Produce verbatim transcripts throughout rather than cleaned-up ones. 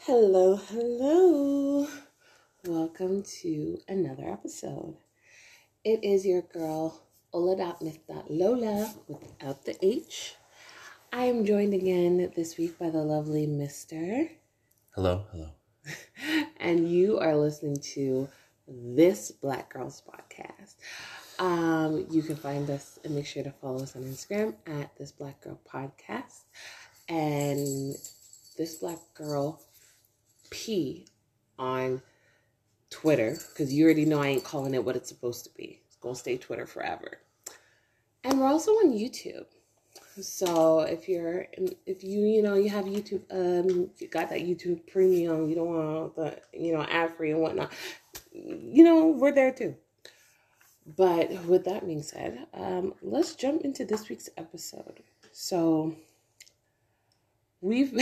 Hello, hello. Welcome to another episode. It is your girl, Ola.Myth.Lola, without the H. I am joined again this week by the lovely Mister Hello, hello. And you are listening to This Black Girls Podcast. Um, you can find us and make sure to follow us on Instagram at This Black Girl Podcast. And This Black Girl P on Twitter, because you already know I ain't calling it what it's supposed to be. It's gonna stay Twitter forever. And we're also on YouTube. So if you're, if you, you know, you have YouTube, um, you got that YouTube Premium, you don't want the, you know, ad free and whatnot, you know, we're there too. But with that being said, um, let's jump into this week's episode. So we've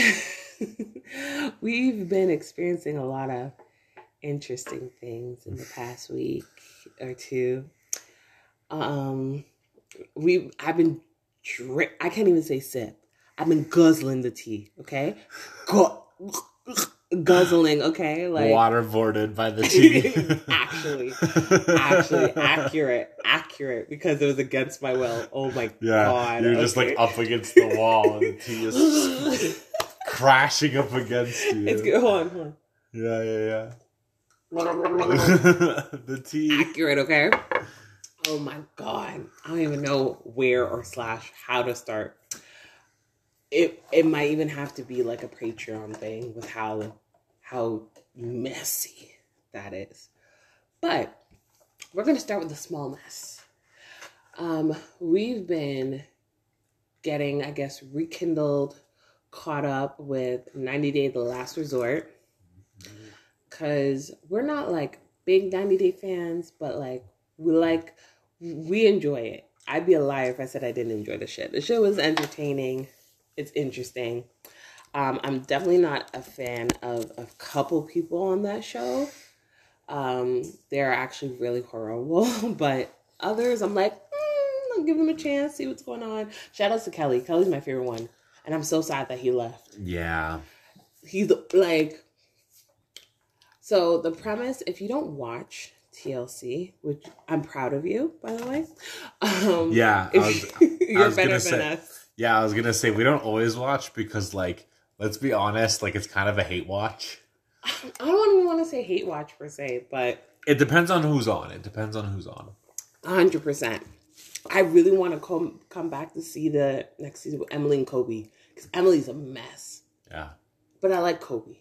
we've been experiencing a lot of interesting things in the past week or two. Um, we I've been drink. I can't even say sip. I've been guzzling the tea. Okay, Gu- guzzling. Okay, like waterboarded by the tea. actually, actually accurate, accurate because it was against my will. Oh my yeah, god! You're okay. just like up against the wall, and the tea is crashing up against you. It's good. Hold on, hold on. Yeah, yeah, yeah. The tea. Accurate, okay? Oh my god. I don't even know where or slash how to start. It it might even have to be like a Patreon thing with how how messy that is. But we're gonna start with a small mess. Um, we've been getting, I guess, rekindled, caught up with ninety Day The Last Resort. Because we're not like big ninety Day fans, but like we like, we enjoy it. I'd be a liar if I said I didn't enjoy the shit. The show was entertaining. It's interesting. Um, I'm definitely not a fan of a couple people on that show. Um, they're actually really horrible, but others I'm like, mm, I'll give them a chance, see what's going on. Shout out to Kelly. Kelly's my favorite one. And I'm so sad that he left. Yeah. He's like... So the premise, if you don't watch T L C, which I'm proud of you, by the way. Um, yeah. I was, you're I was better than say, us. Yeah, I was going to say, we don't always watch because, like, let's be honest, like, it's kind of a hate watch. I don't even want to say hate watch per se, but... It depends on who's on. It depends on who's on. one hundred percent. I really want to come, come back to see the next season with Emily and Kobe. Because Emily's a mess. Yeah. But I like Kobe.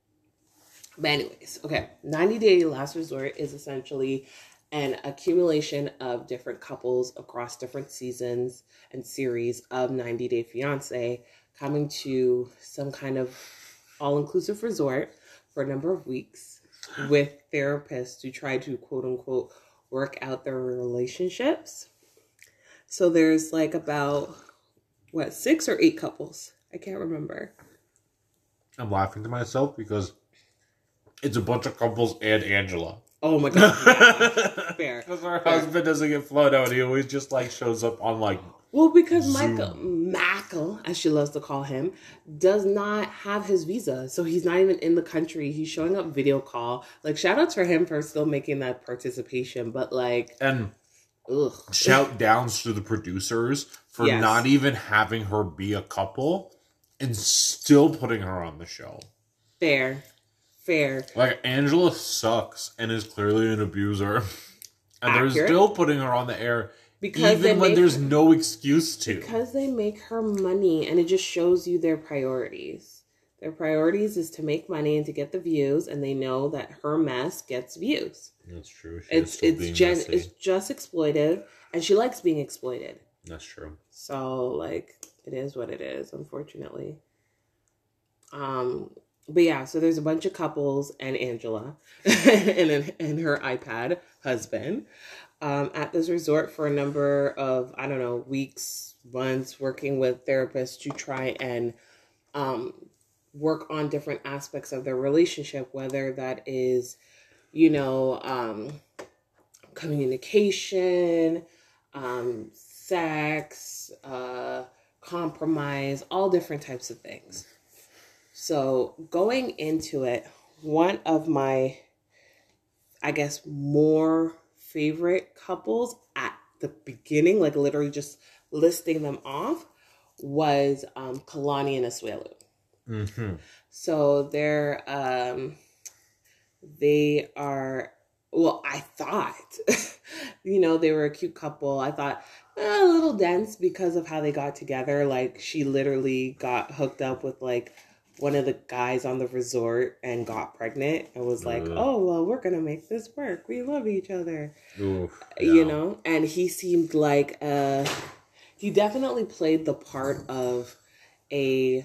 But anyways, okay, ninety Day Last Resort is essentially an accumulation of different couples across different seasons and series of ninety Day Fiancé coming to some kind of all-inclusive resort for a number of weeks with therapists to try to, quote-unquote, work out their relationships. So there's like about, what, six or eight couples? I can't remember. I'm laughing to myself because... it's a bunch of couples and Angela. Oh my god. Yeah. Fair. Because her Fair. husband doesn't get flown out. He always just like shows up on like Well, because Zoom. Michael, Michael, as she loves to call him, does not have his visa. So he's not even in the country. He's showing up video call. Like, shout outs for him for still making that participation. But like, and ugh. shout downs to the producers for Yes. not even having her be a couple and still putting her on the show. Fair. Fair. Like, Angela sucks and is clearly an abuser. And they're Accurate. still putting her on the air Because they even when make there's her, no excuse to. Because they make her money, and it just shows you their priorities. Their priorities is to make money and to get the views, and they know that her mess gets views. That's true. She It's it's gen, it's just exploitive, and she likes being exploited. That's true. So, like, it is what it is, unfortunately. Um, but yeah, so there's a bunch of couples and Angela and and her iPad husband um, at this resort for a number of, I don't know, weeks, months, working with therapists to try and um, work on different aspects of their relationship, whether that is, you know, um, communication, um, sex, uh, compromise, all different types of things. So going into it, one of my, I guess, more favorite couples at the beginning, like literally just listing them off, was um, Kalani and Asuelu. Mm-hmm. So they're, um, they are, well, I thought, you know, they were a cute couple. I thought eh, a little dense because of how they got together. Like, she literally got hooked up with like one of the guys on the resort and got pregnant and was like, Ugh. oh, well, we're going to make this work. We love each other. Oof, You yeah. know? And he seemed like, uh, he definitely played the part of a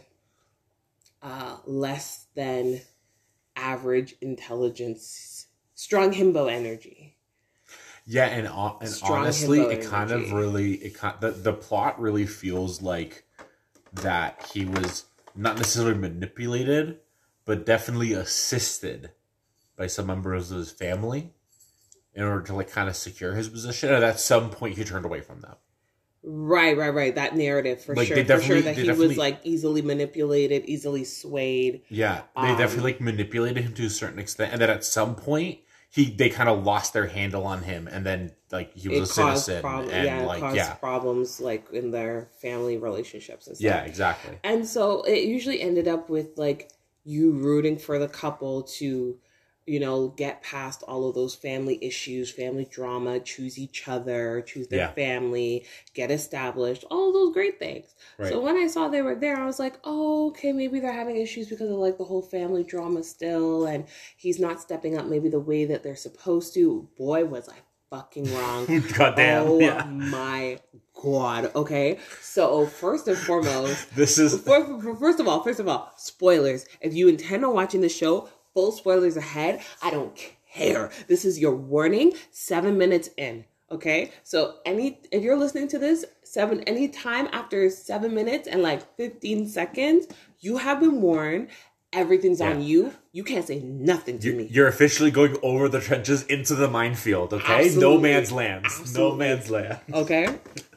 uh, less than average intelligence, strong himbo energy. Yeah, and uh, and Strong honestly, himbo it kind energy. of really it kind the the plot really feels like that he was not necessarily manipulated, but definitely assisted by some members of his family in order to like kind of secure his position. And at some point, he turned away from them. Right, right, right. That narrative for Like, sure. they For sure definitely- that they he definitely- was like easily manipulated, easily swayed. Yeah, they Um, definitely like manipulated him to a certain extent, and then at some point, he they kind of lost their handle on him, and then like he was It a caused citizen, problems. and Yeah, it like caused yeah, problems like in their family relationships and stuff. yeah, exactly. And so it usually ended up with like you rooting for the couple to, you know, get past all of those family issues, family drama, choose each other, choose their Yeah. family, get established, all of those great things. Right. So when I saw they were there, I was like, oh, okay, maybe they're having issues because of like the whole family drama still, and he's not stepping up maybe the way that they're supposed to. Boy, was I fucking wrong. Goddamn. Oh yeah. my God. Okay. So first and foremost, This is for, for- first of all, first of all, spoilers. If you intend on watching the show, full spoilers ahead. I don't care. This is your warning. Seven minutes in. Okay. So any if you're listening to this seven any time after seven minutes and like fifteen seconds, you have been warned. Everything's Yeah. on you. You can't say nothing to you, me. you're officially going over the trenches into the minefield. Okay, no Absolutely. man's land. No Absolutely. man's land. Okay.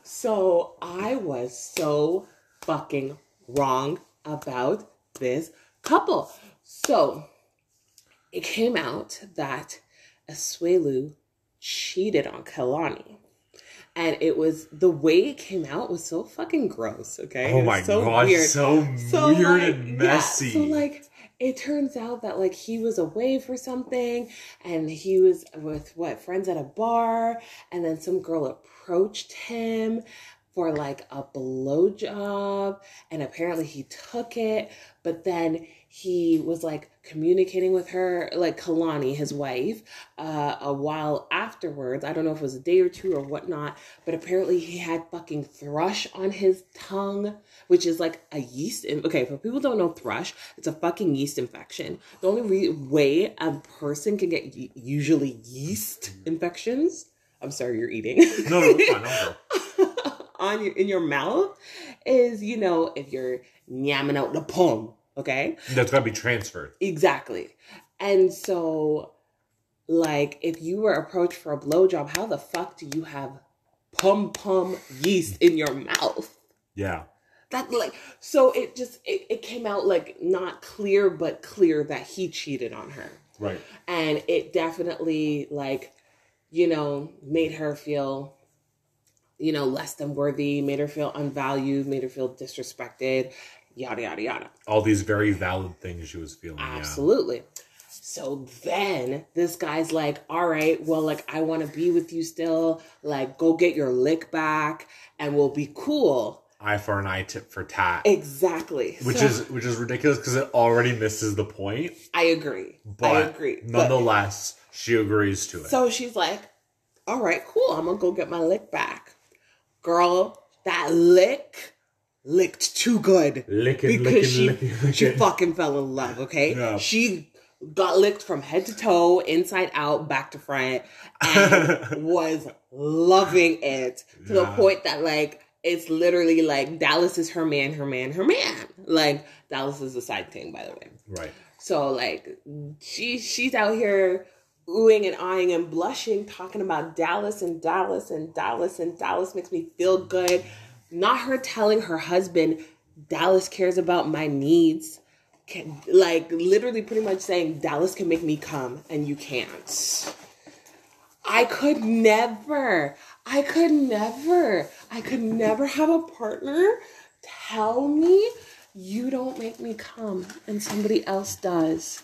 So I was so fucking wrong about this couple. So it came out that Asuelu cheated on Kalani. And it was, the way it came out was so fucking gross, okay? Oh It was my so gosh, weird. so, So, weird like, and messy. Yeah, so like it turns out that like he was away for something and he was with what friends at a bar, and then some girl approached him for like a blowjob, and apparently he took it, but then he was like communicating with her, like Kalani, his wife, uh, a while afterwards. I don't know if it was a day or two or whatnot, but apparently he had fucking thrush on his tongue, which is like a yeast. In- okay, for people who don't know thrush, it's a fucking yeast infection. The only re- way a person can get y- usually yeast infections. I'm sorry, you're eating. no, no, it's fine. Don't go. on your in your mouth is, you know, if you're yamming out the pum. Okay? That's gotta be transferred. Exactly. And so, like, if you were approached for a blowjob, how the fuck do you have pum pum yeast in your mouth? Yeah. That, like, so it just, it, it came out, like, not clear, but clear that he cheated on her. Right. And it definitely, like, you know, made her feel, you know, less than worthy, made her feel unvalued, made her feel disrespected, yada, yada, yada. All these very valid things she was feeling. Absolutely. So then this guy's like, all right, well, like, I want to be with you still. Like, go get your lick back and we'll be cool. Yeah. Eye for an eye, tit for tat. Exactly. Which So, is which is ridiculous because it already misses the point. I agree. But I agree. But- nonetheless, she agrees to it. So she's like, all right, cool. I'm going to go get my lick back. Girl, that lick licked too good. Licking, because licking, she, licking, licking. she fucking fell in love, okay? Yeah. She got licked from head to toe, inside out, back to front, and was loving it to the Yeah. point that, like, it's literally like Dallas is her man, her man, her man. Like, Dallas is a side thing, by the way. Right. So, like, she she's out here oohing and eyeing and blushing, talking about Dallas and Dallas and Dallas and Dallas makes me feel good. Not her telling her husband, Dallas cares about my needs. can, like, literally pretty much saying, Dallas can make me come and you can't. I could never, I could never, I could never have a partner tell me you don't make me come and somebody else does.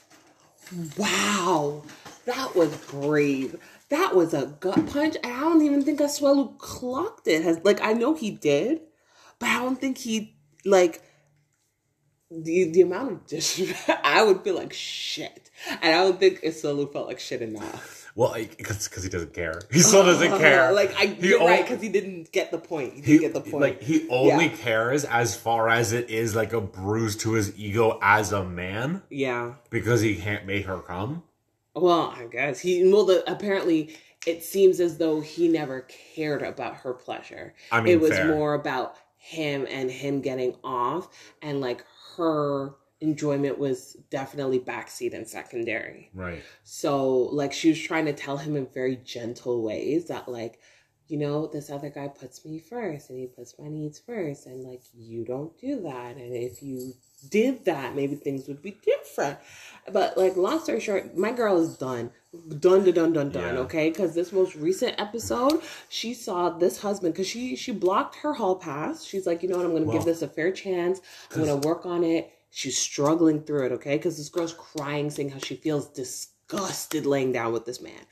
Wow, that was brave. That was a gut punch. And I don't even think Asuelu clocked it. Has like I know he did, but I don't think he like the the amount of disrespect. I would feel like shit, and I don't think Asuelu felt like shit enough. Well, because because he doesn't care. He still doesn't care. Like I, he you're only, right, because he didn't get the point. He didn't he, get the point. Like he only yeah. cares as far as it is like a bruise to his ego as a man. Yeah, because he can't make her come. Well, I guess he. Well, the, apparently it seems as though he never cared about her pleasure. I mean, it was fair. more about him and him getting off, and like her enjoyment was definitely backseat and secondary. Right. So, like, she was trying to tell him in very gentle ways that, like, you know, this other guy puts me first and he puts my needs first. And, like, you don't do that. And if you did that, maybe things would be different. But, like, long story short, my girl is done. Done, done, done, done, done, yeah. okay? Because this most recent episode, she saw this husband, because she, she blocked her hall pass. She's like, you know what, I'm going to well, give this a fair chance. I'm going to work on it. She's struggling through it, okay? Because this girl's crying, saying how she feels disgusted laying down with this man.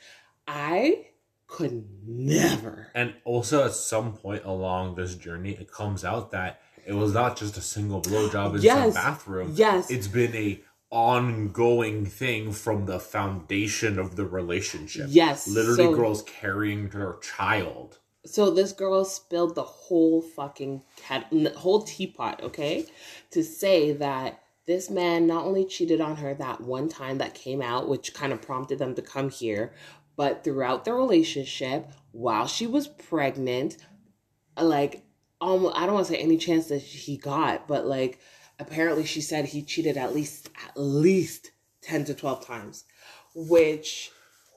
I could never. And also, at some point along this journey, it comes out that it was not just a single blowjob in yes. some bathroom. Yes. It's been a ongoing thing from the foundation of the relationship. Yes. Literally, so, girls carrying their child. So this girl spilled the whole fucking cat, whole teapot, okay? To say that this man not only cheated on her that one time that came out, which kind of prompted them to come here, but throughout the relationship, while she was pregnant, like, almost, I don't want to say any chance that he got, but like, apparently she said he cheated at least, at least ten to twelve times, which,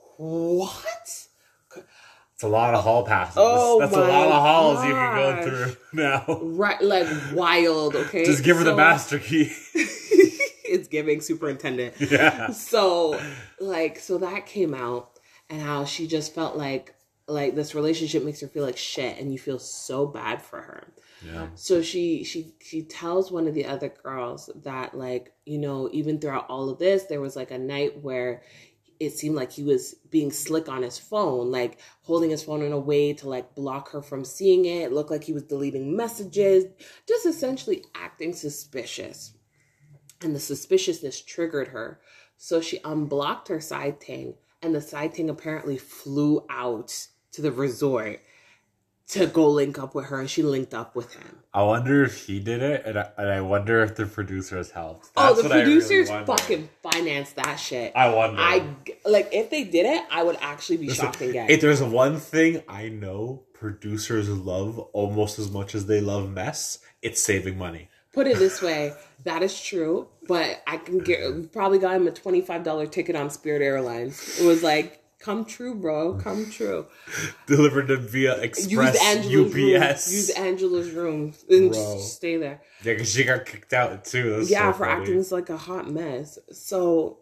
what? It's a lot of hall passes. Oh That's my a lot of halls gosh. you can go through now. Right, like wild, okay? Just give her so, the master key. It's giving superintendent. Yeah. So, like, so that came out, and how she just felt like, like this relationship makes her feel like shit, and you feel so bad for her. Yeah. So she she she tells one of the other girls that, like, you know, even throughout all of this, there was like a night where it seemed like he was being slick on his phone, like holding his phone in a way to like block her from seeing it. It looked like he was deleting messages, just essentially acting suspicious. And the suspiciousness triggered her. So she unblocked her side ting, and the side ting apparently flew out to the resort to go link up with her, and she linked up with him. I wonder if he did it, and I, and I wonder if the producers helped. That's oh, the what producers I really wonder. fucking financed that shit. I wonder. I, like, if they did it, I would actually be Listen, shocked and gagged. If there's one thing I know producers love almost as much as they love mess, it's saving money. Put it this way, that is true, but I can get, probably got him a twenty-five dollars ticket on Spirit Airlines. It was like, come true, bro. Come true. Delivered them via Express Use Angela's U P S. room. Use Angela's room and Bro. just stay there. Yeah, because she got kicked out too. That's Yeah, so for funny. acting like a hot mess. So,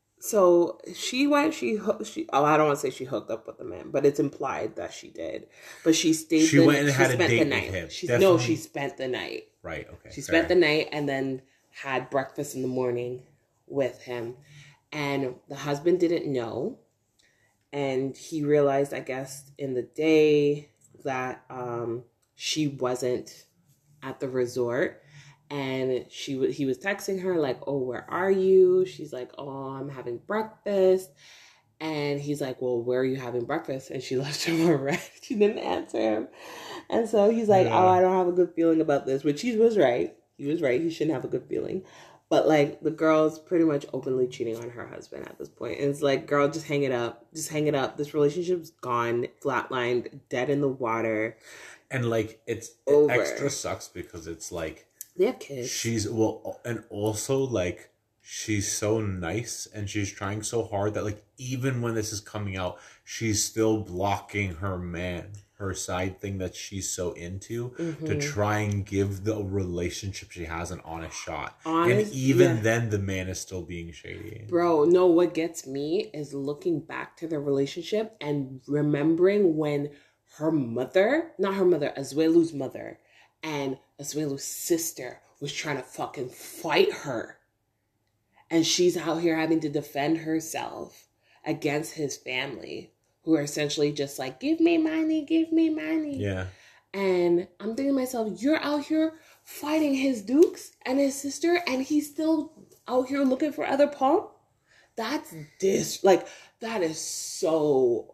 so she went. She hoo- she. Oh, I don't want to say she hooked up with the man, but it's implied that she did. But she stayed. She the, went and she had a spent date the with night. him. She, Definitely. no, she spent the night. Right. Okay. She fair. spent the night and then had breakfast in the morning with him, and the husband didn't know. And he realized, I guess, in the day that um, she wasn't at the resort. And she w- he was texting her like, oh, where are you? She's like, oh, I'm having breakfast. And he's like, well, where are you having breakfast? And she left him a red. She didn't answer him. And so he's like, Yeah. oh, I don't have a good feeling about this. Which he was right. He was right. He shouldn't have a good feeling. But, like, the girl's pretty much openly cheating on her husband at this point. And it's like, girl, just hang it up. Just hang it up. This relationship's gone, flatlined, dead in the water. And, like, it's Over. it extra sucks because it's like... They have kids. She's, well, and also, like, she's so nice and she's trying so hard that, like, even when this is coming out, she's still blocking her man. her side thing that she's so into Mm-hmm. to try and give the relationship she has an honest shot. Honest, and even yeah. then, the man is still being shady. Bro, no, what gets me is looking back to the relationship and remembering when her mother, not her mother, Azuelu's mother, and Azuelu's sister was trying to fucking fight her. And she's out here having to defend herself against his family, who are essentially just like, give me money, give me money. Yeah. And I'm thinking to myself, you're out here fighting his dukes and his sister, and he's still out here looking for other pump? That's dis like that is so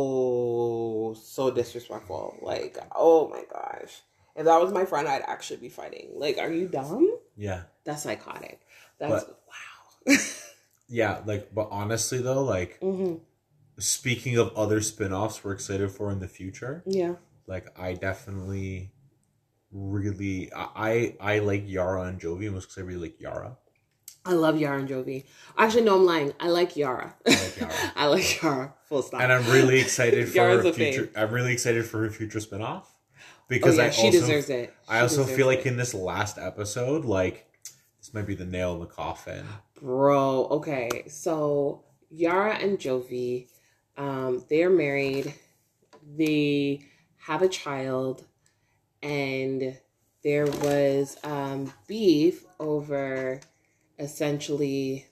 oh so disrespectful. Like, oh my gosh. If that was my friend, I'd actually be fighting. Like, are you dumb? Yeah. That's psychotic. That's But, wow. yeah, like, but honestly though, like, mm-hmm. speaking of other spin-offs we're excited for in the future, Yeah. like, I definitely really I I like Yara and Jovi, most because I really like Yara. I love Yara and Jovi. Actually, no, I'm lying. I like Yara. I like Yara. I like Yara. Full stop. And I'm really excited for Yara's her a future. fave. I'm really excited for her future spinoff Oh because yeah, I she also deserves it. She I also deserves feel like it. in this last episode, like this might be the nail in the coffin. Bro, okay. So Yara and Jovi, um, they're married. They have a child, and there was um, beef over essentially.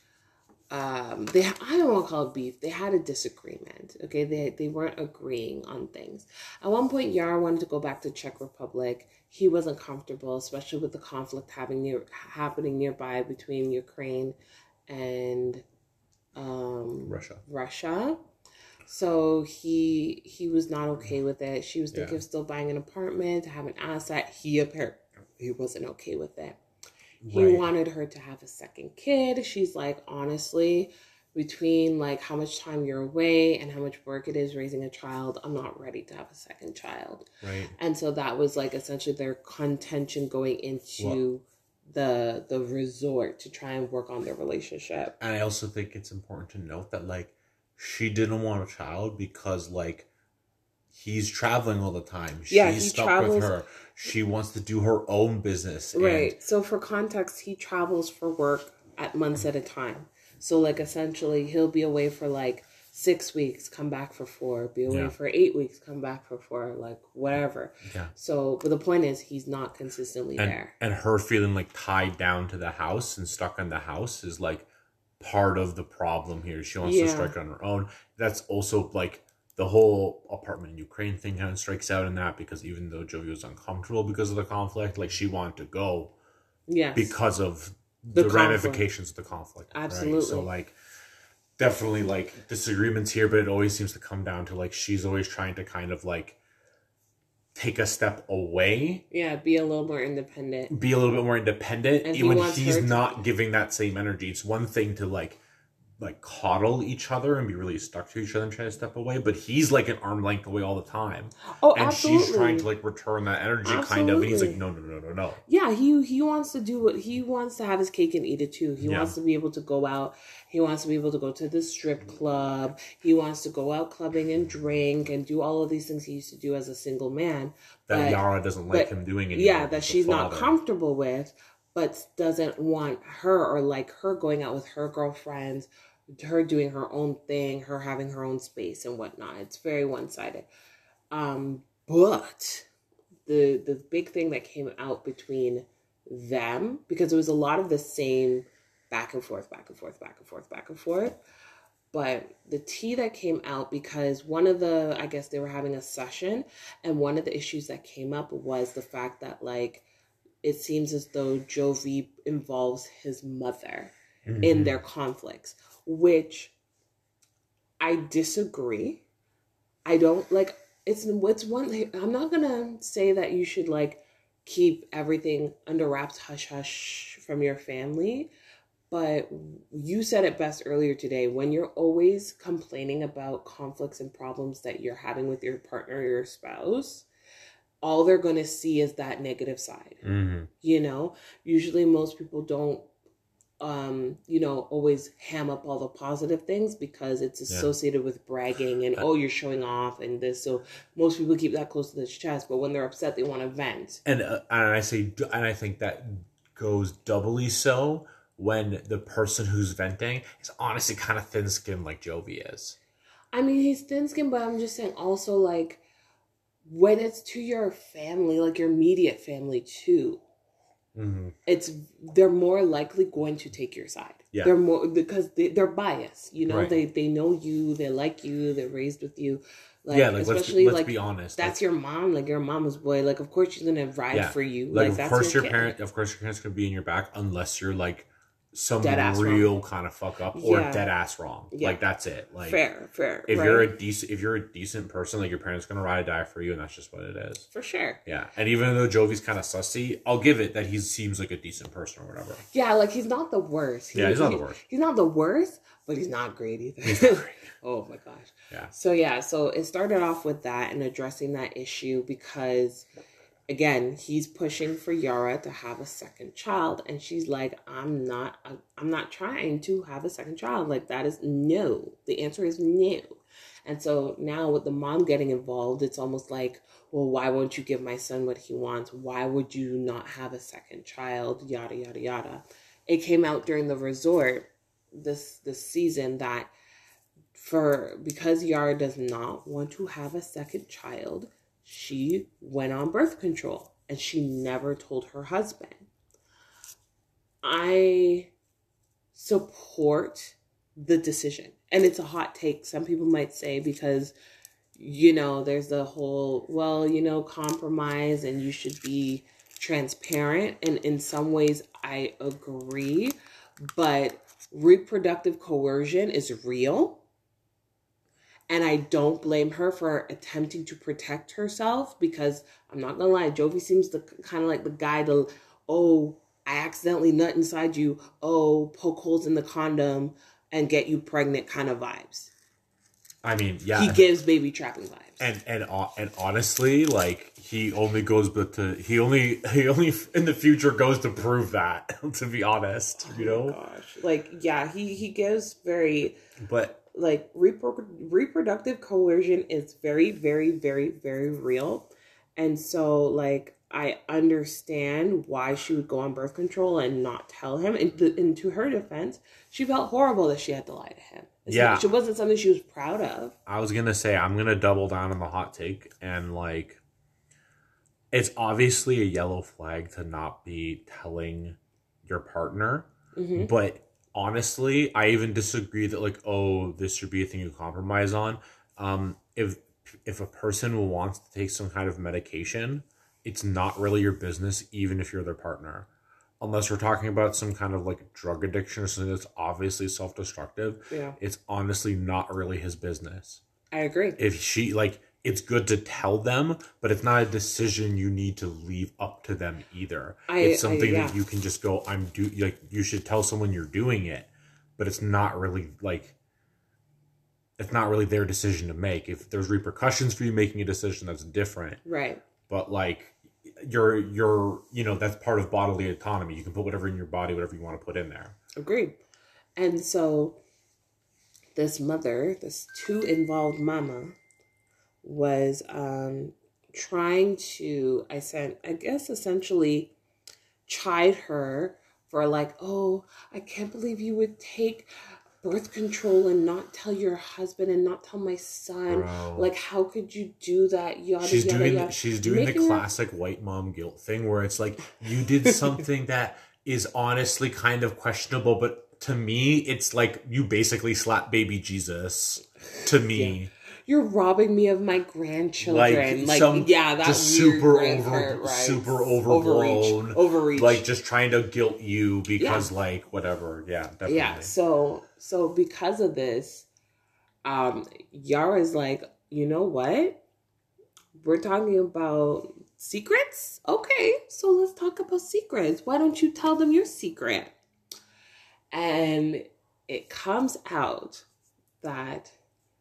Um, they I don't want to call it beef. They had a disagreement. Okay, they they weren't agreeing on things. At one point, Yara wanted to go back to Czech Republic. He wasn't comfortable, especially with the conflict having near happening nearby between Ukraine and um, Russia. Russia. So he he was not okay with it. She was thinking Yeah. of still buying an apartment to have an asset. He apparently he wasn't okay with it. He Right. wanted her to have a second kid. She's like, honestly, between like how much time you're away and how much work it is raising a child, I'm not ready to have a second child. Right. And so that was like essentially their contention going into the the resort to try and work on their relationship. And I also think it's important to note that like she didn't want a child because like he's traveling all the time. She's Yeah, he stuck travels- with her. She wants to do her own business. and- Right. So for context, he travels for work at months at a time. So like essentially he'll be away for like six weeks, come back for four, be away Yeah. for eight weeks, come back for four, like whatever. Yeah. So but the point is he's not consistently And, there. and her feeling like tied down to the house and stuck in the house is like part of the problem here. She wants Yeah. to strike on her own. That's also like the whole apartment in Ukraine thing kind of strikes out in that because even though Jovi was uncomfortable because of the conflict, like she wanted to go Yes. because of The the, conflict. ramifications of the conflict. right? Absolutely. So like definitely like disagreements here, but it always seems to come down to like she's always trying to kind of like take a step away, Yeah, be a little more independent. be a little bit more independent, And he even when wants he's her to not be. giving that same energy. It's one thing to like like coddle each other and be really stuck to each other and try to step away, but he's like an arm length away all the time. Oh, And absolutely. she's trying to like return that energy kind of, and he's like, no, no, no, no, no. Yeah, he he wants to do what he wants to have his cake and eat it too. He Yeah. wants to be able to go out. He wants to be able to go to the strip club. He wants to go out clubbing and drink and do all of these things he used to do as a single man. That But- Yara doesn't like but- him doing anymore. Yeah, that as a she's not father. comfortable with, but doesn't want her or like her going out with her girlfriends, her doing her own thing, her having her own space and whatnot. It's very one sided. Um, but the the big thing that came out between them, because it was a lot of the same back and forth, back and forth, back and forth, back and forth. But the tea that came out, because one of the, I guess they were having a session, and one of the issues that came up was the fact that, like, it seems as though Jovi involves his mother Mhm. in their conflicts, which I disagree. I don't, like, it's, it's one, I'm not gonna say that you should, like, keep everything under wraps, hush hush from your family. But you said it best earlier today. When you're always complaining about conflicts and problems that you're having with your partner or your spouse, all they're going to see is that negative side. Mhm. You know, usually most people don't um, you know, always ham up all the positive things because it's associated yeah. with bragging and, oh, you're showing off and this. So most people keep that close to their chest, but when they're upset, they want to vent. And, uh, and I say, and I think that goes doubly so when the person who's venting is honestly kind of thin-skinned like Jovi is. I mean, he's thin-skinned, but I'm just saying also, like, when it's to your family, like your immediate family too, mm-hmm. it's they're more likely going to take your side. Yeah. They're more because they, they're biased. You know, right. they they know you, they like you, they're raised with you. Like, yeah, like especially let's, be, let's like be honest. That's like, your mom, like your mama's boy. Like, of course she's gonna ride yeah. for you. Like, like of that's course your, your parent, of course your parents gonna be in your back unless you're like some dead real wrong. kind of fuck up or yeah. dead ass wrong. Yeah. Like that's it. Like fair, fair. If right? you're a decent, if you're a decent person, like your parents gonna ride or die for you, and that's just what it is. For sure. Yeah, and even though Jovi's kind of sussy, I'll give it that he seems like a decent person or whatever. Yeah, like he's not the worst. He, yeah, he's not he, the worst. He's not the worst, but he's not great either. He's not great. Oh my gosh. Yeah. So yeah, so it started off with that and addressing that issue because, again, he's pushing for Yara to have a second child, and she's like, "I'm not, I'm not trying to have a second child. Like that is no. The answer is no." And so now with the mom getting involved, it's almost like, well, why won't you give my son what he wants? Why would you not have a second child? Yada yada yada. It came out during the resort this this season that. For because Yara does not want to have a second child, she went on birth control and she never told her husband. I support the decision. And it's a hot take, some people might say, because, you know, there's the whole, well, you know, compromise and you should be transparent. And in some ways, I agree. But reproductive coercion is real. And I don't blame her for attempting to protect herself because I'm not gonna lie, Jovi seems to kind of like the guy to, oh, I accidentally nut inside you, oh, poke holes in the condom and get you pregnant kind of vibes. I mean, yeah, he gives baby trapping vibes. And and and honestly, like he only goes but to he only he only in the future goes to prove that. To be honest, you know. Oh my gosh, like yeah, he he gives very but. Like, repro- reproductive coercion is very, very, very, very real. And so, like, I understand why she would go on birth control and not tell him. And, th- and to her defense, she felt horrible that she had to lie to him. It's yeah. Not, it wasn't something she was proud of. I was going to say, I'm going to double down on the hot take. And, like, it's obviously a yellow flag to not be telling your partner. Mm-hmm. But... honestly, I even disagree that like, oh, this should be a thing you compromise on. Um, if if a person wants to take some kind of medication, it's not really your business, even if you're their partner. Unless we're talking about some kind of like drug addiction or something that's obviously self-destructive. Yeah. It's honestly not really his business. I agree. If she like it's good to tell them, but it's not a decision you need to leave up to them either. I, it's something I, yeah. that you can just go, I'm do like you should tell someone you're doing it, but it's not really like it's not really their decision to make. If there's repercussions for you making a decision, that's different. Right. But like you're you're you know, that's part of bodily autonomy. You can put whatever in your body, whatever you want to put in there. Agreed. And so this mother, this two involved mama, was um, trying to, I said, I guess essentially chide her for like, oh, I can't believe you would take birth control and not tell your husband and not tell my son. Bro. Like, how could you do that? Yada, she's yada, doing, yada. She's doing Making the classic her... white mom guilt thing where it's like, you did something that is honestly kind of questionable, but to me, it's like you basically slapped baby Jesus to me. Yeah. You're robbing me of my grandchildren. Like, like some, yeah, that's super over, hurt, right? super overblown, overreach, overreach. Like just trying to guilt you because, yeah. like, whatever. Yeah, definitely. Yeah. So, so because of this, um, Yara's like, you know what? We're talking about secrets. Okay, so let's talk about secrets. Why don't you tell them your secret? And it comes out that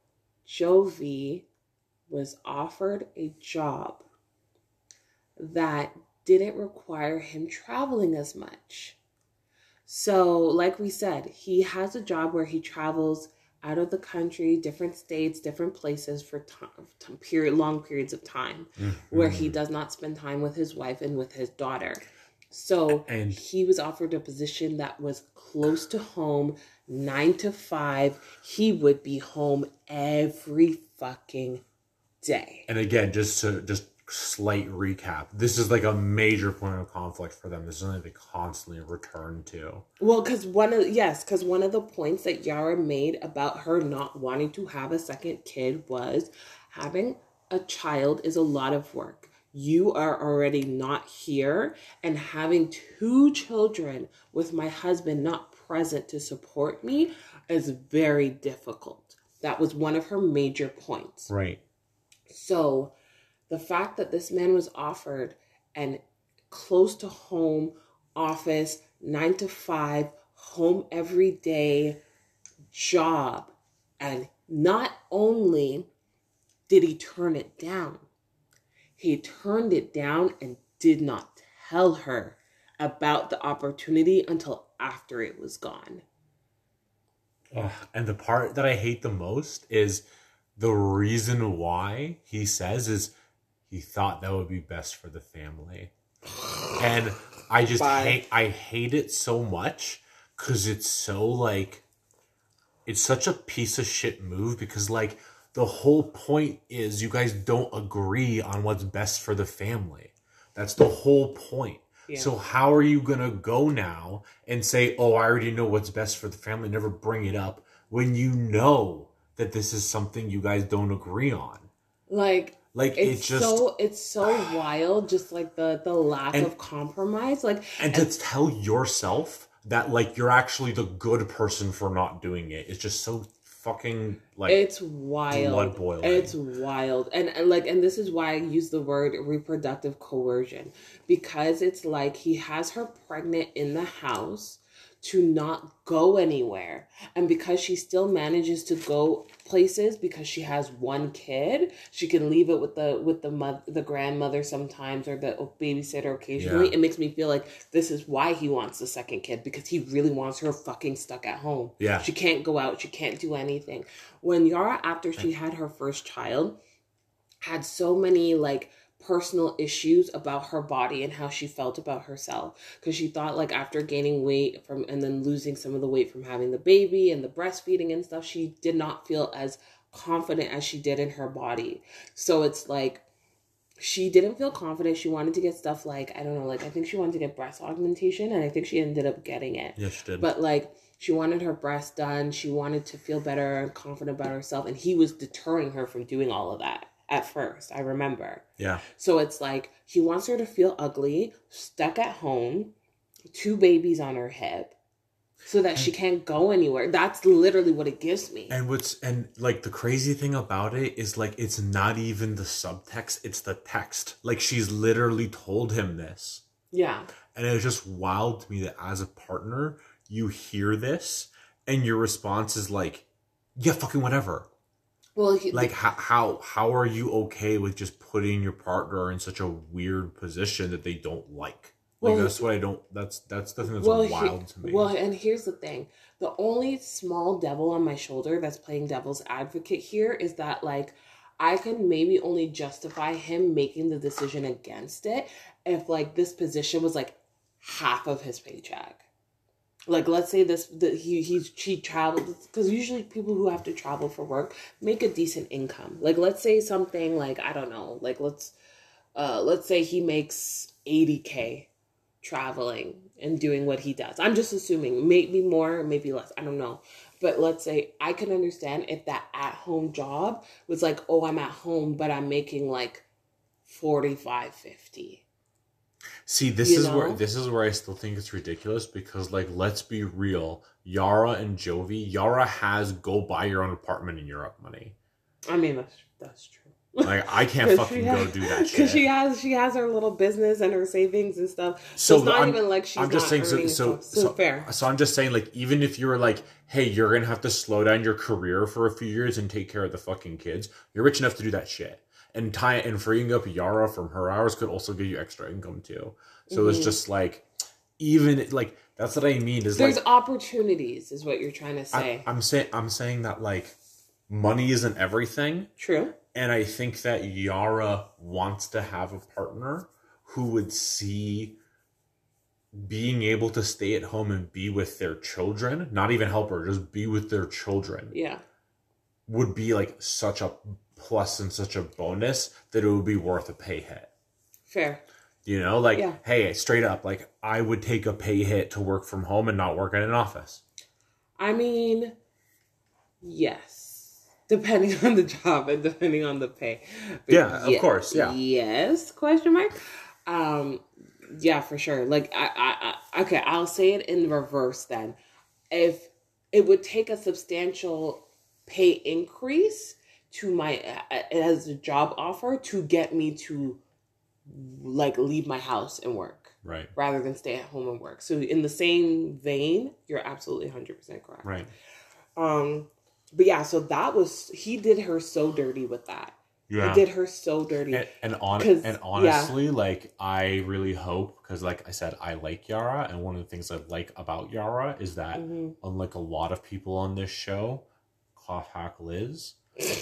Jovi was offered a job that didn't require him traveling as much. So, like we said, he has a job where he travels out of the country, different states, different places for time, period, long periods of time, mm-hmm. where he does not spend time with his wife and with his daughter. So and he was offered a position that was close to home, nine to five. He would be home every fucking day. And again, just to just slight recap, this is like a major point of conflict for them. This is something they constantly return to. Well, because one of yes, because one of the points that Yara made about her not wanting to have a second kid was having a child is a lot of work. You are already not here, and having two children with my husband not present to support me is very difficult. That was one of her major points. Right. So the fact that this man was offered an close to home office, nine to five, home every day job, and not only did he turn it down, he turned it down and did not tell her about the opportunity until after it was gone. Ugh, and the part that I hate the most is the reason why he says is he thought that would be best for the family. And I just Bye. hate I hate it so much because it's so like it's such a piece of shit move because like the whole point is you guys don't agree on what's best for the family. That's the whole point. Yeah. So how are you going to go now and say, oh, I already know what's best for the family, never bring it up when you know that this is something you guys don't agree on? Like, like it's it just so it's so wild, just like the the lack and, of compromise. Like and, and to tell yourself that like you're actually the good person for not doing it. It's just so fucking like it's wild. Blood boiling. It's wild. And, and like and this is why I use the word reproductive coercion. Because it's like he has her pregnant in the house to not go anywhere. And because she still manages to go places because she has one kid, she can leave it with the with the mother, the grandmother sometimes, or the babysitter occasionally. Yeah. It makes me feel like this is why he wants the second kid, because he really wants her fucking stuck at home. Yeah. She can't go out, she can't do anything. When Yara, after she had her first child, had so many like personal issues about her body and how she felt about herself, because she thought like after gaining weight from and then losing some of the weight from having the baby and the breastfeeding and stuff, she did not feel as confident as she did in her body. So it's like she didn't feel confident. She wanted to get stuff like, I don't know, like I think she wanted to get breast augmentation, and I think she ended up getting it. Yes, she did. But like she wanted her breast done, she wanted to feel better and confident about herself, and he was deterring her from doing all of that. At first, I remember. Yeah. So it's like he wants her to feel ugly, stuck at home, two babies on her hip, so that and, she can't go anywhere. That's literally what it gives me. And what's and like the crazy thing about it is like it's not even the subtext, it's the text. Like she's literally told him this. Yeah. And it was just wild to me that as a partner, you hear this and your response is like, yeah, fucking whatever. Well, he, like how, how how are you okay with just putting your partner in such a weird position that they don't like? Like well, that's what I don't. That's that's the thing that's well, wild he, to me. Well, and here's the thing: the only small devil on my shoulder that's playing devil's advocate here is that like I can maybe only justify him making the decision against it if like this position was like half of his paycheck. Like, let's say this, that he, he's, she traveled, because usually people who have to travel for work make a decent income. Like, let's say something like, I don't know, like, let's, uh, let's say he makes eighty K traveling and doing what he does. I'm just assuming, maybe more, maybe less, I don't know. But let's say I can understand if that at-home job was like, oh, I'm at home, but I'm making like forty-five, fifty. See, this you is know? where this is where I still think it's ridiculous because, like, let's be real. Yara and Jovi, Yara has go buy your own apartment in Europe money. I mean, that's that's true. Like, I can't fucking has, go do that shit. Because she has she has her little business and her savings and stuff. So, so it's not I'm, even like she's I'm just not saying, so, so, so, so fair. So I'm just saying, like, even if you were like, hey, you're gonna have to slow down your career for a few years and take care of the fucking kids, you're rich enough to do that shit. And tie and freeing up Yara from her hours could also give you extra income too. So mm-hmm. it's just like, even like That's what I mean. Is There's like, opportunities, is what you're trying to say. I, I'm saying I'm saying that like money isn't everything. True. And I think that Yara wants to have a partner who would see being able to stay at home and be with their children, not even help her, just be with their children. Yeah. Would be like such a plus and such a bonus that it would be worth a pay hit. Fair. You know, like, yeah. hey, straight up, like, I would take a pay hit to work from home and not work in an office. I mean, yes. Depending on the job and depending on the pay. But yeah, of course, yeah. Yes, question mark. Um, yeah, for sure. Like, I, I, I, okay, I'll say it in reverse then. If it would take a substantial pay increase to my, as a job offer to get me to like leave my house and work, right, rather than stay at home and work. So in the same vein, you're absolutely one hundred percent correct. Right. Um, but yeah, so that was, he did her so dirty with that. Yeah. He did her so dirty. And and, on, and honestly, yeah. like, I really hope, because like I said, I like Yara, and one of the things I like about Yara is that mm-hmm. unlike a lot of people on this show, Cough Hack Liz,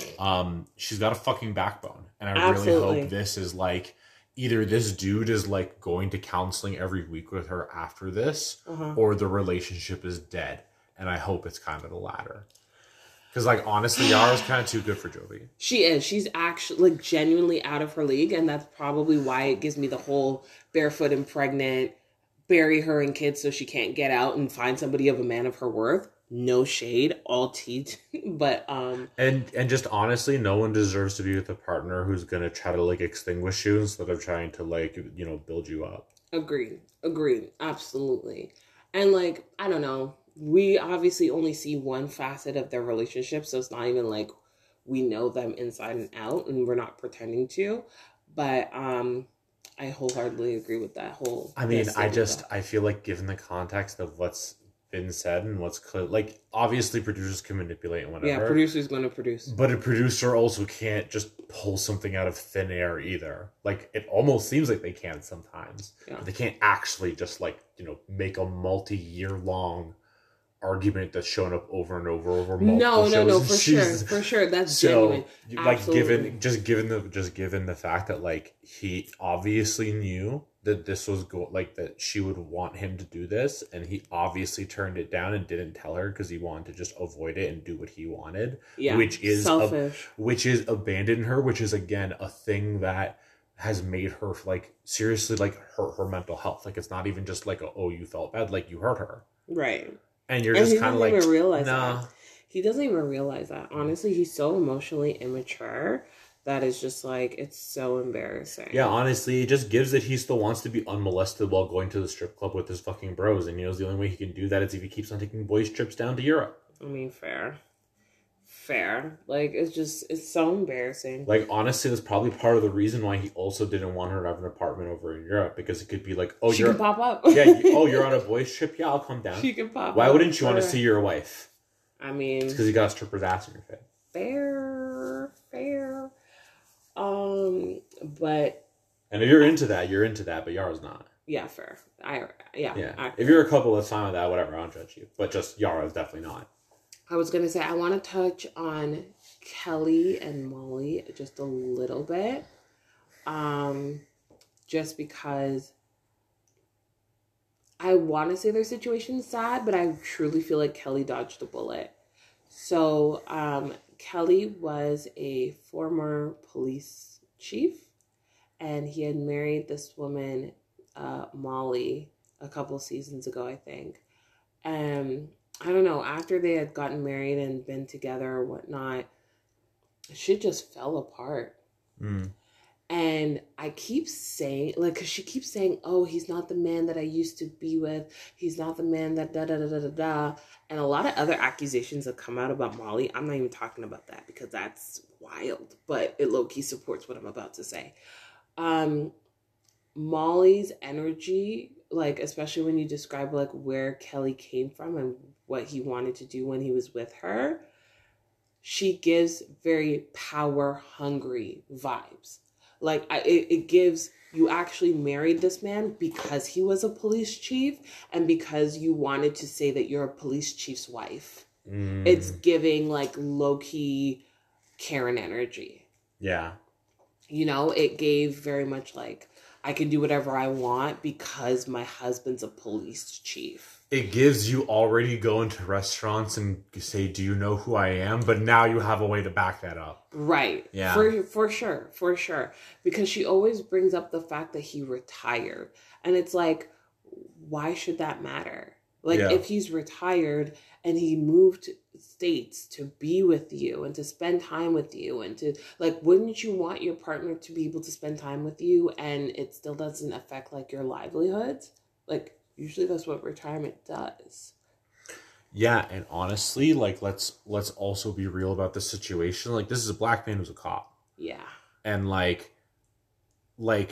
um, she's got a fucking backbone. And I Absolutely. really hope this is like, either this dude is like going to counseling every week with her after this, uh-huh. or the relationship is dead. And I hope it's kind of the latter. Because like honestly, Yara's kind of too good for Jovi. She is. She's actually like genuinely out of her league, and that's probably why it gives me the whole barefoot and pregnant, bury her and kids so she can't get out and find somebody of a man of her worth. No shade, all tea, but um, and and just honestly, no one deserves to be with a partner who's gonna try to like extinguish you instead of trying to like you know build you up. Agreed, agreed, absolutely. And like I don't know, we obviously only see one facet of their relationship, so it's not even like we know them inside and out, and we're not pretending to. But um, I wholeheartedly agree with that whole. I mean, I just I feel like given the context of what's been said and what's clear, like obviously producers can manipulate and whatever. Yeah, producer's going to produce, but a producer also can't just pull something out of thin air either. Like it almost seems like they can sometimes, yeah. but they can't actually just like you know make a multi-year long argument that's shown up over and over over multiple no no shows no for sure for sure that's so, genuine. Like Absolutely. given just given the just given the fact that like he obviously knew that this was go like that she would want him to do this, and he obviously turned it down and didn't tell her because he wanted to just avoid it and do what he wanted, yeah which is selfish a, which is abandon her, which is again a thing that has made her like seriously like hurt her mental health. Like it's not even just like a, oh you felt bad, like you hurt her, right? And you're just kind of like, even realize nah. That. He doesn't even realize that. Honestly, he's so emotionally immature that it's just like, it's so embarrassing. Yeah, honestly, it just gives that he still wants to be unmolested while going to the strip club with his fucking bros. And he knows the only way he can do that is if he keeps on taking boys' trips down to Europe. I mean, fair. Fair. Like, it's just, it's so embarrassing. Like, honestly, that's probably part of the reason why he also didn't want her to have an apartment over in Europe, because it could be like, oh, she you're... can pop up. yeah, you, oh, you're on a boys' trip? Yeah, I'll come down. She can pop why up. Why wouldn't you want to see your wife? I mean... It's because you got a stripper's ass in your face. Fair. Fair. Um, but... And if you're into that, you're into that, but Yara's not. Yeah, fair. I, yeah. Yeah. I, if you're a couple that's fine with that, whatever, I don't judge you. But just Yara's definitely not. I was going to say, I want to touch on Kelly and Molly just a little bit. Um, just because I want to say their situation's sad, but I truly feel like Kelly dodged a bullet. So, um, Kelly was a former police chief, and he had married this woman, uh, Molly, a couple seasons ago, I think. Um, I don't know, after they had gotten married and been together or whatnot, shit just fell apart. Mm. And I keep saying, like, because she keeps saying, oh, he's not the man that I used to be with. He's not the man that da da da da da da. And a lot of other accusations have come out about Molly. I'm not even talking about that because that's wild. But it low-key supports what I'm about to say. Um, Molly's energy, like, especially when you describe, like, where Kelly came from and what he wanted to do when he was with her, she gives very power-hungry vibes. Like, I, it, it gives you actually married this man because he was a police chief and because you wanted to say that you're a police chief's wife. Mm. It's giving like low-key Karen energy. Yeah. You know, it gave very much like, I can do whatever I want because my husband's a police chief. It gives you already go into restaurants and say, do you know who I am? But now you have a way to back that up. Right. Yeah. For, for sure. For sure. Because she always brings up the fact that he retired. And it's like, why should that matter? Like, yeah. if he's retired and he moved states to be with you and to spend time with you and to, like, wouldn't you want your partner to be able to spend time with you and it still doesn't affect, like, your livelihoods? Like, usually that's what retirement does. Yeah, and honestly, like, let's let's also be real about this situation. Like, this is a black man who's a cop. Yeah. And, like, like...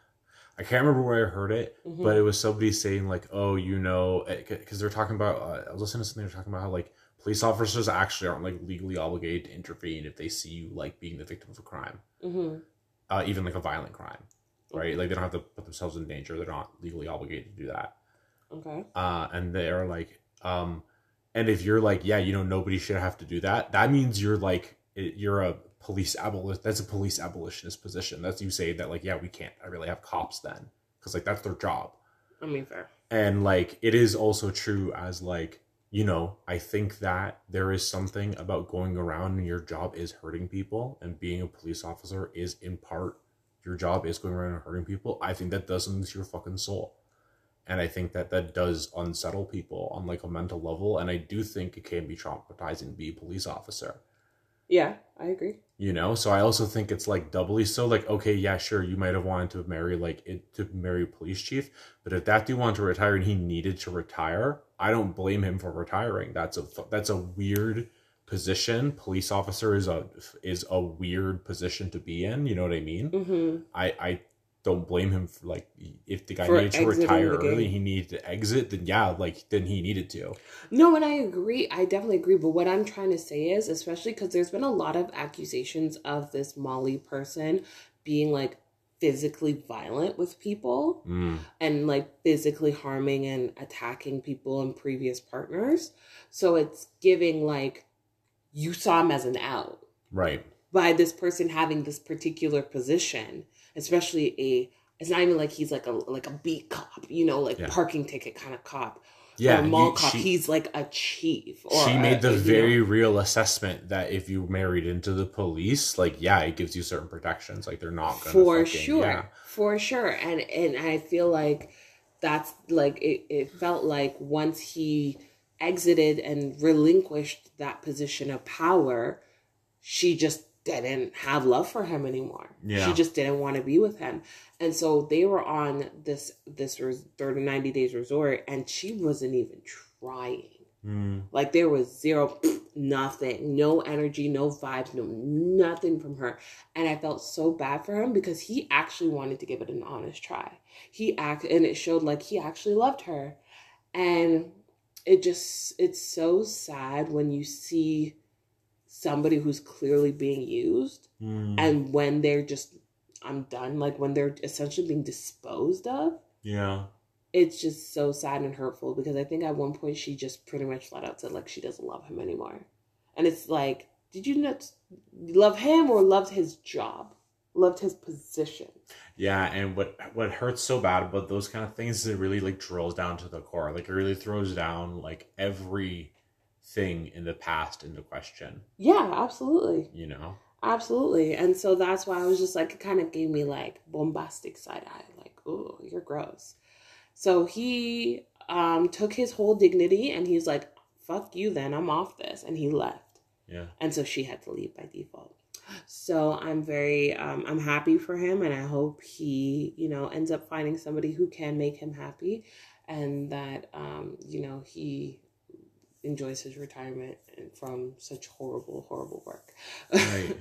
I can't remember where I heard it, mm-hmm. but it was somebody saying like, oh, you know, because they're talking about, uh, I was listening to something, they're talking about how like police officers actually aren't like legally obligated to intervene if they see you like being the victim of a crime, mm-hmm. uh, even like a violent crime, right? Mm-hmm. Like they don't have to put themselves in danger. They're not legally obligated to do that. Okay. Uh, and they're like, um, and if you're like, yeah, you know, nobody should have to do that. That means you're like, you're a police abolition. That's a police abolitionist position. That's you say that like, yeah, we can't I really have cops then because like that's their job. I mean, fair. And like it is also true as like, you know, I think that there is something about going around and your job is hurting people, and being a police officer is in part your job is going around and hurting people. I think that does something to your fucking soul. And I think that that does unsettle people on like a mental level. And I do think it can be traumatizing to be a police officer. Yeah, I agree. You know, so I also think it's like doubly so. Like, okay, yeah, sure, you might have wanted to marry like it to marry a police chief, but if that dude wanted to retire and he needed to retire, I don't blame him for retiring. That's a that's a weird position. Police officer is a is a weird position to be in. You know what I mean? Mm-hmm. I I don't blame him for like if the guy for needed to retire early, he needed to exit. Then yeah, like then he needed to. No, and I agree. I definitely agree. But what I'm trying to say is, especially because there's been a lot of accusations of this Molly person being like physically violent with people mm. and like physically harming and attacking people and previous partners. So it's giving like you saw him as an out, right? By this person having this particular position. Especially a, it's not even like he's like a like a beat cop, you know, like yeah. parking ticket kind of cop. Yeah, or a mall you, cop. She, he's like a chief. Or she made a, the a, very know. real assessment that if you married into the police, like yeah, it gives you certain protections. Like they're not gonna for fucking, sure, yeah. for sure. And and I feel like that's like it. It felt like once he exited and relinquished that position of power, she just didn't have love for him anymore. Yeah. She just didn't want to be with him. And so they were on this this thirty, ninety days resort and she wasn't even trying. Mm. Like there was zero, nothing, no energy, no vibes, no nothing from her. And I felt so bad for him because he actually wanted to give it an honest try. He act and it showed like he actually loved her. And it just, it's so sad when you see somebody who's clearly being used mm. and when they're just I'm done like when they're essentially being disposed of, yeah, it's just so sad and hurtful because I think at one point she just pretty much flat out said like she doesn't love him anymore. And it's like, did you not love him or loved his job, loved his position? Yeah, and what what hurts so bad about those kind of things is it really like drills down to the core. Like it really throws down like every thing in the past into question. Yeah, absolutely. You know? Absolutely. And so that's why I was just like, it kind of gave me like bombastic side eye. Like, oh, you're gross. So he um, took his whole dignity and he's like, fuck you then, I'm off this. And he left. Yeah. And so she had to leave by default. So I'm very, um, I'm happy for him. And I hope he, you know, ends up finding somebody who can make him happy. And that, um, you know, he enjoys his retirement from such horrible, horrible work. Right.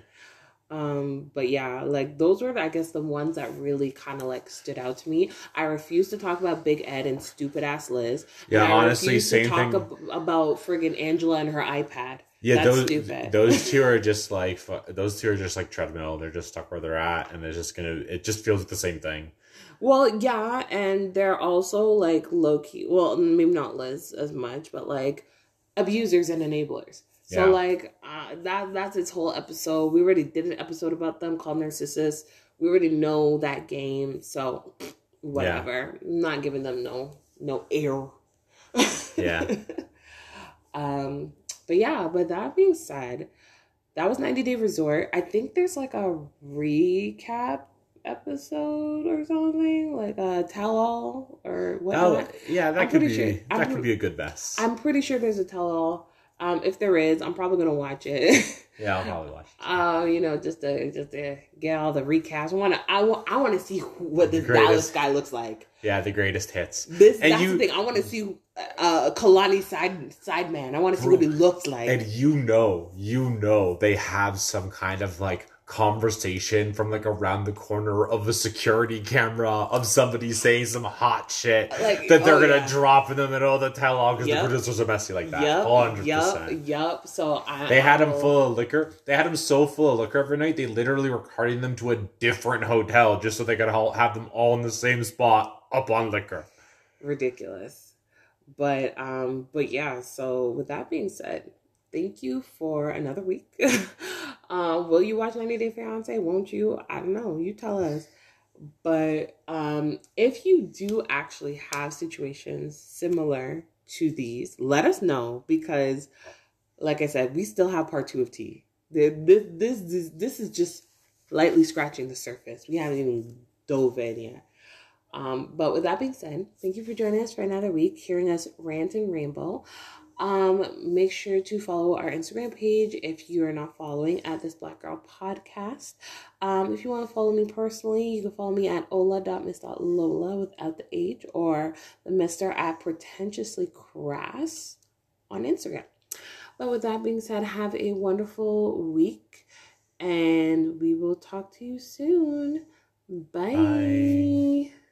um, but yeah, like those were, I guess, the ones that really kind of like stood out to me. I refuse to talk about Big Ed and stupid ass Liz. Yeah, and I honestly, same to talk thing. Ab- about friggin' Angela and her iPad. Yeah, That's those stupid. those two are just like those two are just like treadmill. They're just stuck where they're at, and they're just gonna. It just feels like the same thing. Well, yeah, and they're also like low key. Well, maybe not Liz as much, but like abusers and enablers. So Yeah. like uh, that that's its whole episode. We already did an episode about them called Narcissus. We already know that game, so whatever. I'm not giving them no no air. Yeah. um, but yeah. But that being said, that was ninety Day Resort. I think there's like a recap episode or something, like a tell-all or whatnot. Oh, yeah, that I'm could pretty be sure- that I'm could pre- be a good best. I'm pretty sure there's a tell-all. Um, if there is, I'm probably gonna watch it. Yeah, I'll probably watch it. Uh, you know, just to just to get all the recaps. I wanna, I want, I want to see what this Greatest. Dallas guy looks like. Yeah, the greatest hits. This And that's you- the thing. I want to see uh, Kalani side side man. I want to see what he looks like. And you know, you know they have some kind of like conversation from like around the corner of a security camera of somebody saying some hot shit Like, that they're oh, gonna yeah. drop in the middle of the tell-all because Yep. the producers are messy like that. Yup, one hundred yup, percent. yup. So I, They had I him will- full of liquor. They had him so full of liquor every night, they literally were carting them to a different hotel just so they could all have them all in the same spot up on liquor. ridiculous. But um, but yeah. So with that being said, thank you for another week. uh, will you watch ninety Day Fiance? Won't you? I don't know. You tell us. But um, if you do actually have situations similar to these, let us know because, like I said, we still have part two of T. This this this, this is just lightly scratching the surface. We haven't even dove in yet. Um, but with that being said, thank you for joining us for another week, hearing us rant and rainbow. Um, make sure to follow our Instagram page if you are not following at This Black Girl Podcast. Um, if you want to follow me personally, you can follow me at ola dot miss dot lola without the H or the Mister at Pretentiously Crass on Instagram. But with that being said, have a wonderful week and we will talk to you soon. Bye. Bye.